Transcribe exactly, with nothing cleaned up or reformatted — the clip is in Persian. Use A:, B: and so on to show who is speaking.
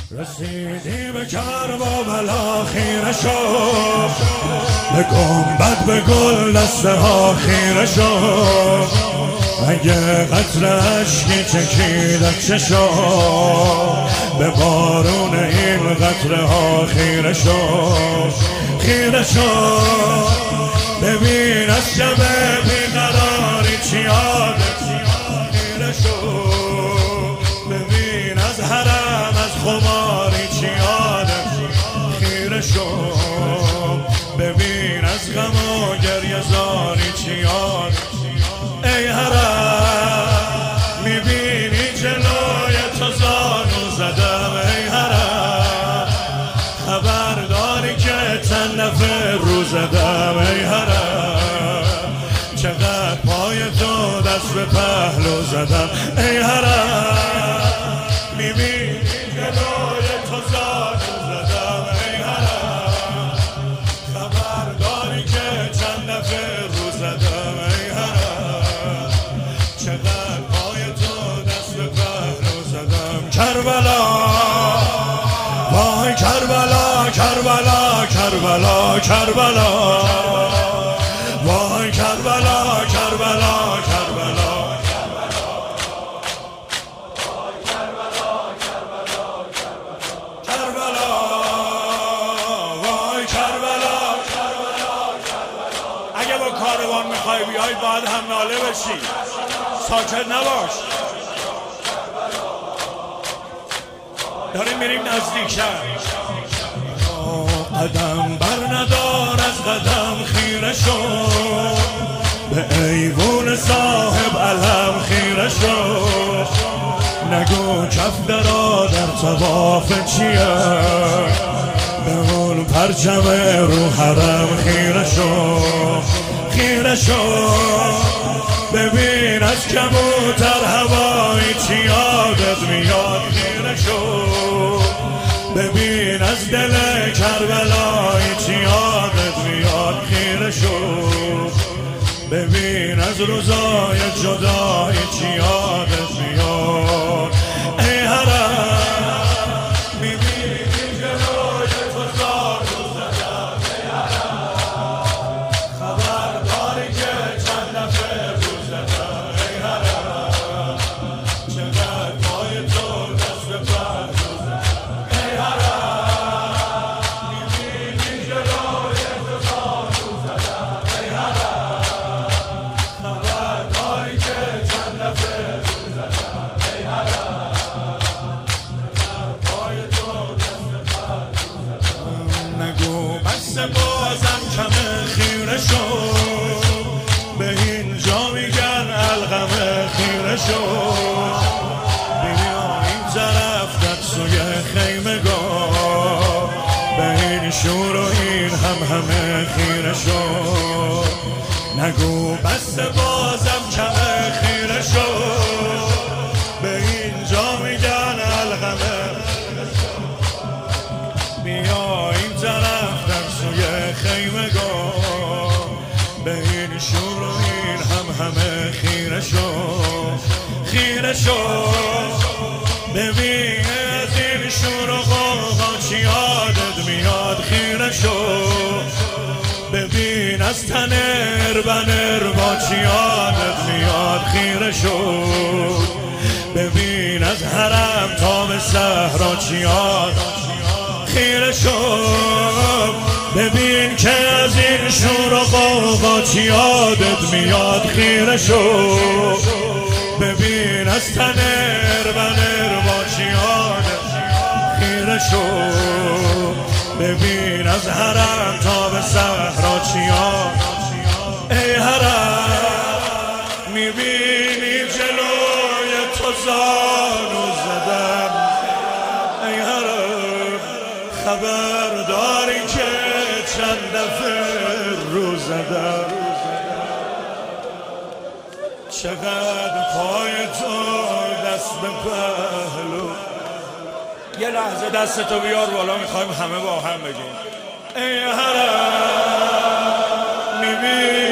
A: رسیدی به کربلا خیره شد، به گنبد به گل دسته ها خیره شد. اگه قطره اشکی چکیدت چه شد، به بارون این قطره ها خیره شد، خیره شد. ببین از شب بیقراری چی یادت خیره شد، ببین از حرم از خماری چی یادت خیره شد، ببین از غم و گریه زاری چی یادت. ای حرم میبینی جلوی تو زانو زدم، ای حرم خبرداری که تنف رو زدم، ای حرم چقدر پای تو دست به پهلو زدم، ای حرم میبینی جلوی تو زانو زدم، ای حرم خبرداری که تنف رو زدم، ای حرم چقدر پای تو دست به پهلو زدم. کربلا وای کربلا کربلا کربلا کربلا وای کربلا کربلا کربلا کربلا وای کربلا کربلا. اگه با کاروان میخوای بیای باید هم ناله بشی، ساکت نباش. داریم میریم نزدیکتر. قدم بر ندار از قدم خیره شد، به ایوون صاحب علم خیره شد. نگو کف درا در طواف چیه، به اون پرچم رو حرم خیره شد، خیره شد. ببین از کبوتر هوایی چی یادت میاد خیره شد، ببین از دل کربلایی چی یادت میاد خیره شد، ببین از روزای جدایی چی یادت میاد. ای حرم میبینی جلوی تو زانو زدم، ای حرم خبرداری که چند دفعه رو زدم، ای حرم چقدر پای تو دست به پهلو زدم، ای حرم میبینی جلوی تو زانو زدم، ای حرم خبرداری که چند دفعه رو زدم، ای حرم چقدر پای تو دست به پهلو زدم. نگو بس بازم کمه خیره شد، به اینجا میگن القمه خیره شد. بیا این طرف در سوی خیمگاه، به این شور و این هم همه خیره شد. نگو بس بازم کمه خیره شد، به اینجا میگن القمه. بیا این طرف در سوی خیمگاه، به این شور و این هم همه خیره شد، خیره شد. ببین از این شور و غوغا چی یادت میاد خیره شد، ببین از تنر بنر با چی یادت میاد خیره شد، ببین از حرم تا به صحرا چی یادت خیره شد. ببین که از این شور و غوغا چی یادت میاد خیره شد، ببین از تنر بنر با چی یادت خیره شد، ببین از حرم تا به صحرا چی یادت. ای حرم میبینی جلوی تو زانو زدم، ای حرم خبرداری که چند دفعه رو زدم، چقدر پای تو دست به پهلو. یه لحظه دستتو بیار بالا، میخوایم همه با هم بگیم. ای حرم میبینی